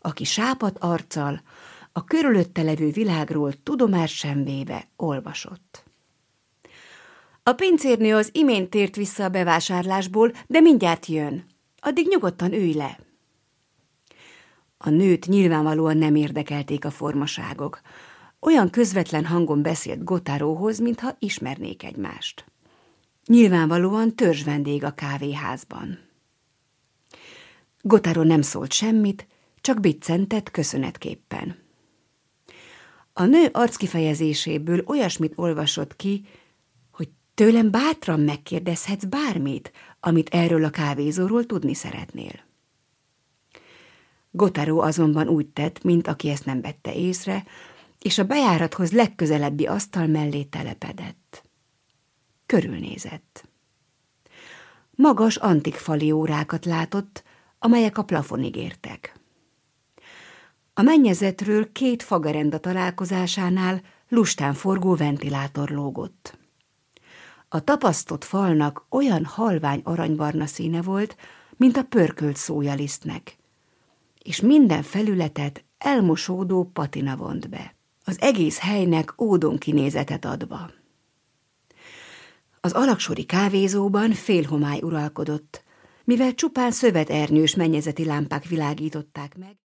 aki sápadt arccal, a körülötte levő világról tudomást sem véve olvasott. A pincérnő az imént tért vissza a bevásárlásból, de mindjárt jön. Addig nyugodtan ülj le. A nőt nyilvánvalóan nem érdekelték a formaságok. Olyan közvetlen hangon beszélt Gotaróhoz, mintha ismernék egymást. Nyilvánvalóan törzsvendég a kávéházban. Gotaró nem szólt semmit, csak biccentett köszönetképpen. A nő arckifejezéséből olyasmit olvasott ki, hogy tőlem bátran megkérdezhetsz bármit, amit erről a kávézóról tudni szeretnél. Gotaró azonban úgy tett, mint aki ezt nem vette észre, és a bejárathoz legközelebbi asztal mellé telepedett. Körülnézett. Magas antik fali órákat látott, amelyek a plafonig értek. A mennyezetről 2 fagerenda találkozásánál lustán forgó ventilátor lógott. A tapasztott falnak olyan halvány aranybarna színe volt, mint a pörkölt szójalisztnek, és minden felületet elmosódó patina vont be, az egész helynek ódon kinézetet adva. Az alaksori kávézóban félhomály uralkodott, mivel csupán szöveternyős mennyezeti lámpák világították meg,